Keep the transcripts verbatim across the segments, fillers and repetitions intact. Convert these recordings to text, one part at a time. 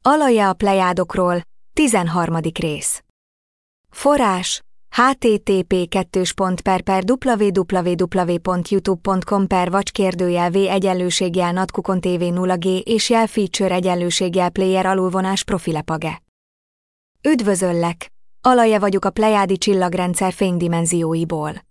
Alaja a Plejádokról, tizenharmadik rész. Forrás: http kettős pont per per www pont youtube pont com per vagy kérdőjel v egyenlőségjel natkukon tv nulla g és jel feature egyenlőségjel player alulvonás profilepage. Üdvözöllek! Alaja vagyok a plejádi csillagrendszer fénydimenzióiból.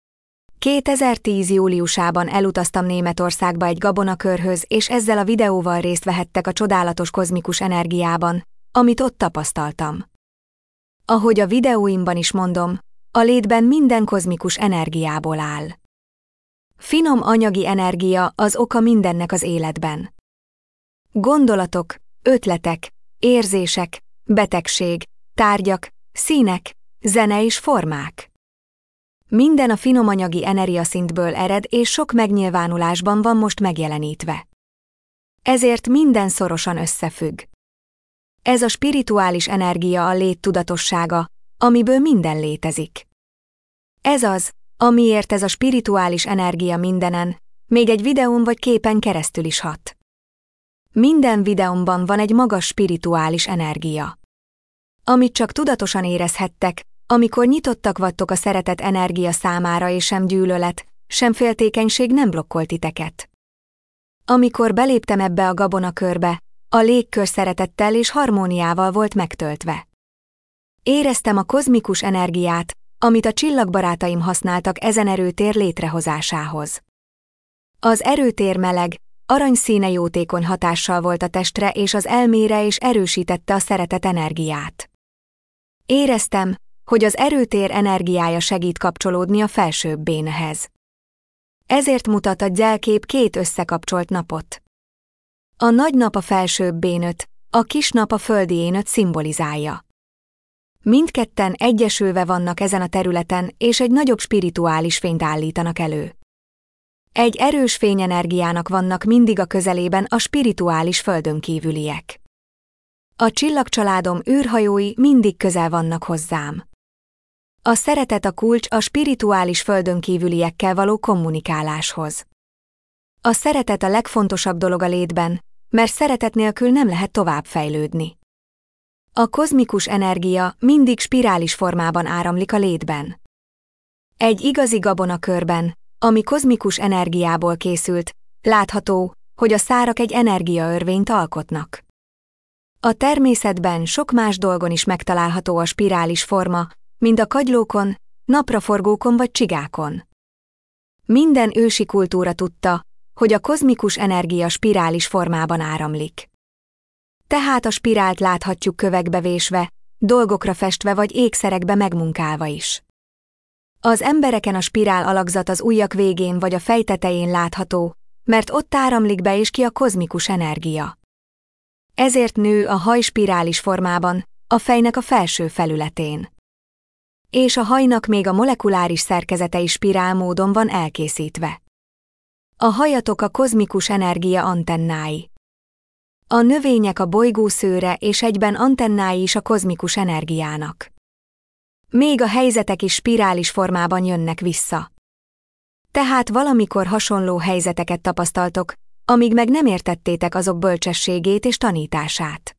kétezer-tíz júliusában elutaztam Németországba egy gabonakörhöz, és ezzel a videóval részt vehettek a csodálatos kozmikus energiában, amit ott tapasztaltam. Ahogy a videóimban is mondom, a létben minden kozmikus energiából áll. Finom anyagi energia az oka mindennek az életben. Gondolatok, ötletek, érzések, betegség, tárgyak, színek, zene és formák. Minden a finom anyagi energiaszintből ered, és sok megnyilvánulásban van most megjelenítve. Ezért minden szorosan összefügg. Ez a spirituális energia a lét tudatossága, amiből minden létezik. Ez az, amiért ez a spirituális energia mindenen, még egy videón vagy képen keresztül is hat. Minden videómban van egy magas spirituális energia, amit csak tudatosan érezhettek, amikor nyitottak vagytok a szeretet energia számára, és sem gyűlölet, sem féltékenység nem blokkolt titeket. Amikor beléptem ebbe a gabonakörbe, a légkör szeretettel és harmóniával volt megtöltve. Éreztem a kozmikus energiát, amit a csillagbarátaim használtak ezen erőtér létrehozásához. Az erőtér meleg, aranyszíne jótékony hatással volt a testre és az elmére, és erősítette a szeretet energiát. Éreztem, hogy az erőtér energiája segít kapcsolódni a felsőbb bénhez. Ezért mutat a gyelkép két összekapcsolt napot. A nagy nap a felsőbb bénöt, a kis nap a földi énöt szimbolizálja. Mindketten egyesülve vannak ezen a területen, és egy nagyobb spirituális fényt állítanak elő. Egy erős fényenergiának vannak mindig a közelében a spirituális földönkívüliek. A csillagcsaládom űrhajói mindig közel vannak hozzám. A szeretet a kulcs a spirituális földönkívüliekkel való kommunikáláshoz. A szeretet a legfontosabb dolog a létben, mert szeretet nélkül nem lehet tovább fejlődni. A kozmikus energia mindig spirális formában áramlik a létben. Egy igazi gabonakörben, ami kozmikus energiából készült, látható, hogy a szárak egy energiaörvényt alkotnak. A természetben sok más dolgon is megtalálható a spirális forma, mint a kagylókon, napraforgókon vagy csigákon. Minden ősi kultúra tudta, hogy a kozmikus energia spirális formában áramlik. Tehát a spirált láthatjuk kövekbe vésve, dolgokra festve vagy ékszerekbe megmunkálva is. Az embereken a spirál alakzat az ujjak végén vagy a fej tetején látható, mert ott áramlik be és ki a kozmikus energia. Ezért nő a haj spirális formában, a fejnek a felső felületén. És a hajnak még a molekuláris szerkezete is spirál módon van elkészítve. A hajatok a kozmikus energia antennái. A növények a bolygó szőre, és egyben antennái is a kozmikus energiának. Még a helyzetek is spirális formában jönnek vissza. Tehát valamikor hasonló helyzeteket tapasztaltok, amíg meg nem értettétek azok bölcsességét és tanítását.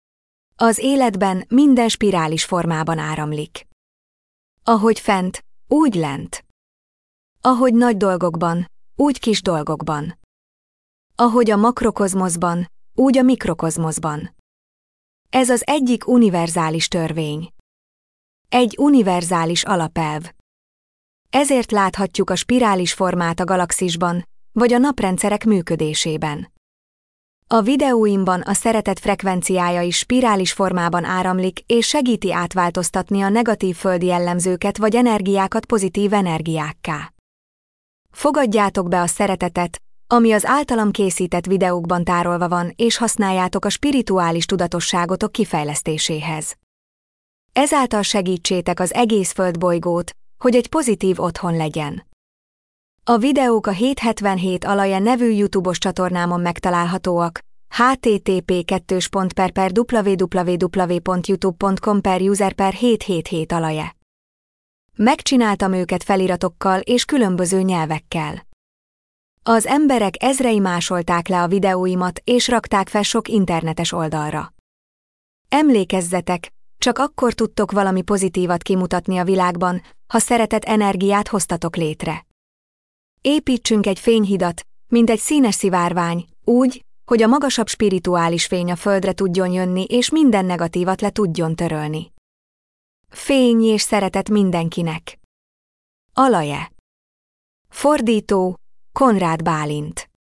Az életben minden spirális formában áramlik. Ahogy fent, úgy lent. Ahogy nagy dolgokban, úgy kis dolgokban. Ahogy a makrokozmoszban, úgy a mikrokozmoszban. Ez az egyik univerzális törvény. Egy univerzális alapelv. Ezért láthatjuk a spirális formát a galaxisban, vagy a naprendszerek működésében. A videóimban a szeretet frekvenciája is spirális formában áramlik, és segíti átváltoztatni a negatív földi jellemzőket vagy energiákat pozitív energiákká. Fogadjátok be a szeretetet, ami az általam készített videókban tárolva van, és használjátok a spirituális tudatosságotok kifejlesztéséhez. Ezáltal segítsétek az egész földbolygót, hogy egy pozitív otthon legyen. A videók a hétszázhetvenhét alaja nevű YouTube-os csatornámon megtalálhatóak, http kettős pont per per www pont youtube pont com per user per hétszázhetvenhét alaja. Megcsináltam őket feliratokkal és különböző nyelvekkel. Az emberek ezrei másolták le a videóimat és rakták fel sok internetes oldalra. Emlékezzetek, csak akkor tudtok valami pozitívat kimutatni a világban, ha szeretet energiát hoztatok létre. Építsünk egy fényhidat, mint egy színes szivárvány, úgy, hogy a magasabb spirituális fény a földre tudjon jönni és minden negatívat le tudjon törölni. Fény és szeretet mindenkinek. Alaje. Fordító, Konrád Bálint.